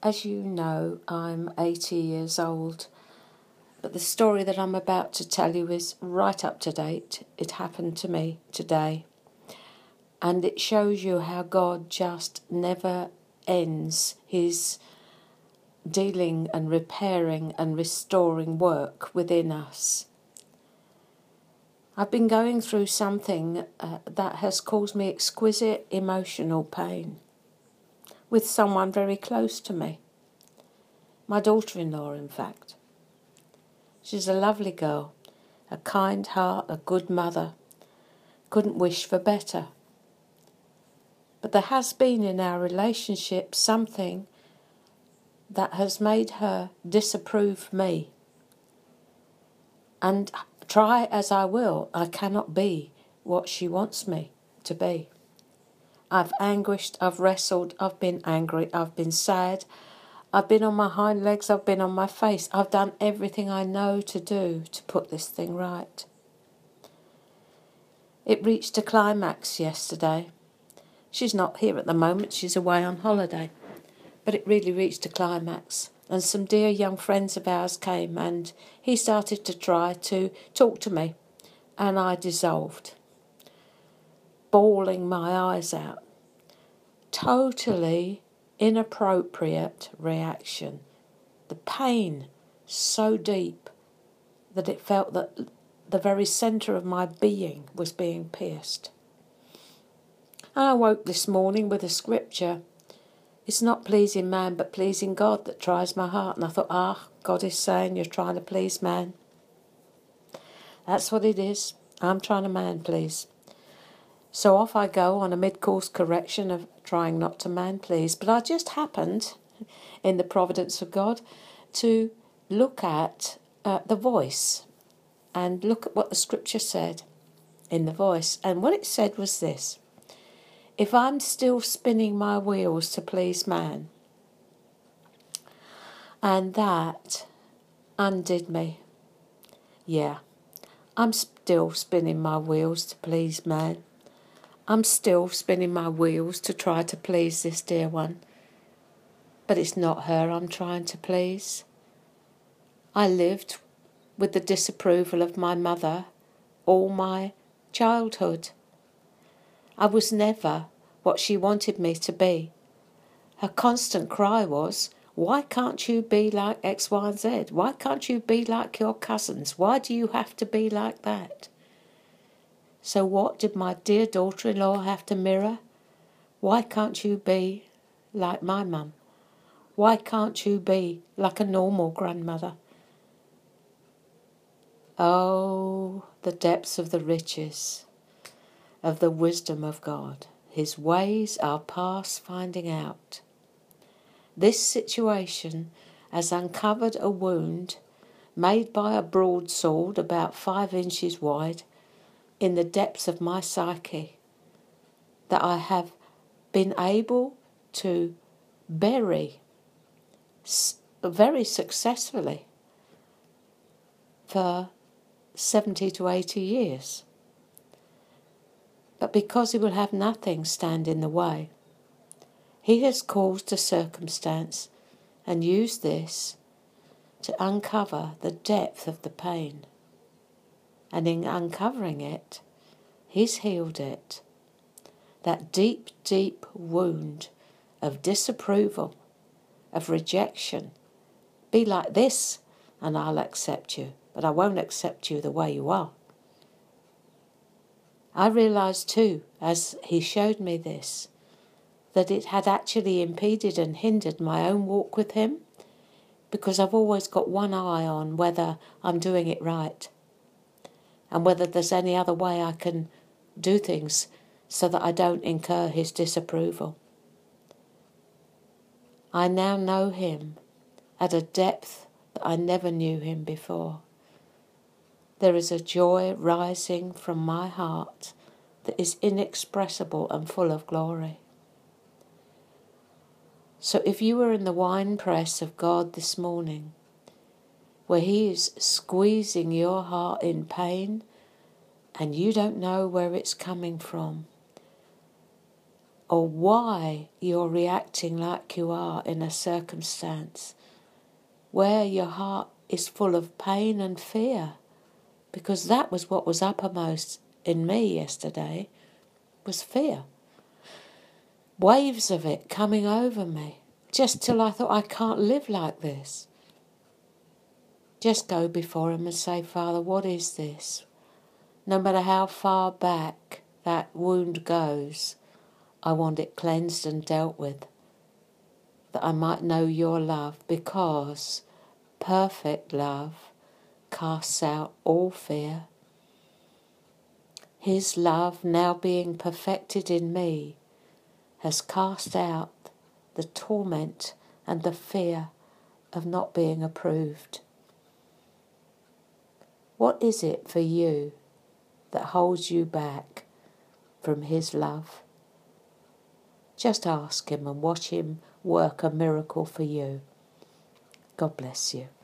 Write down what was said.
As you know, I'm 80 years old, but the story that I'm about to tell you is right up to date. It happened to me today, and it shows you how God just never ends his dealing and repairing and restoring work within us. I've been going through something that has caused me exquisite emotional pain with someone very close to me. My daughter-in-law, in fact. She's a lovely girl, a kind heart, a good mother. Couldn't wish for better. But there has been in our relationship something that has made her disapprove me. And try as I will, I cannot be what she wants me to be. I've anguished, I've wrestled, I've been angry, I've been sad, I've been on my hind legs, I've been on my face. I've done everything I know to do to put this thing right. It reached a climax yesterday. She's not here at the moment, she's away on holiday. But it really reached a climax. And some dear young friends of ours came and he started to try to talk to me. And I dissolved, bawling my eyes out. Totally inappropriate reaction. The pain so deep that it felt that the very centre of my being was being pierced. And I woke this morning with a scripture. It's not pleasing man but pleasing God that tries my heart. And I thought, God is saying you're trying to please man. That's what it is. I'm trying to man please. So off I go on a mid-course correction of trying not to man please. But I just happened, in the providence of God, to look at the voice and look at what the scripture said in the voice. And what it said was this: if I'm still spinning my wheels to please man, and that undid me. Yeah, I'm still spinning my wheels to please man. I'm still spinning my wheels to try to please this dear one. But it's not her I'm trying to please. I lived with the disapproval of my mother all my childhood. I was never what she wanted me to be. Her constant cry was, why can't you be like X, Y, and Z? Why can't you be like your cousins? Why do you have to be like that? So what did my dear daughter-in-law have to mirror? Why can't you be like my mum? Why can't you be like a normal grandmother? Oh, the depths of the riches of the wisdom of God. His ways are past finding out. This situation has uncovered a wound made by a broadsword about 5 inches wide in the depths of my psyche that I have been able to bury very successfully for 70 to 80 years. But because he will have nothing stand in the way, he has caused a circumstance and used this to uncover the depth of the pain. And in uncovering it, he's healed it. That deep, deep wound of disapproval, of rejection. Be like this and I'll accept you, but I won't accept you the way you are. I realised too, as he showed me this, that it had actually impeded and hindered my own walk with him, because I've always got one eye on whether I'm doing it right and whether there's any other way I can do things so that I don't incur his disapproval. I now know him at a depth that I never knew him before. There is a joy rising from my heart that is inexpressible and full of glory. So if you were in the winepress of God this morning, where he is squeezing your heart in pain and you don't know where it's coming from, or why you're reacting like you are in a circumstance where your heart is full of pain and fear, because that was what was uppermost in me yesterday, was fear. Waves of it coming over me, just till I thought, I can't live like this. Just go before him and say, Father, what is this? No matter how far back that wound goes, I want it cleansed and dealt with, that I might know your love, because perfect love casts out all fear. His love, now being perfected in me, has cast out the torment and the fear of not being approved. What is it for you that holds you back from his love? Just ask him and watch him work a miracle for you. God bless you.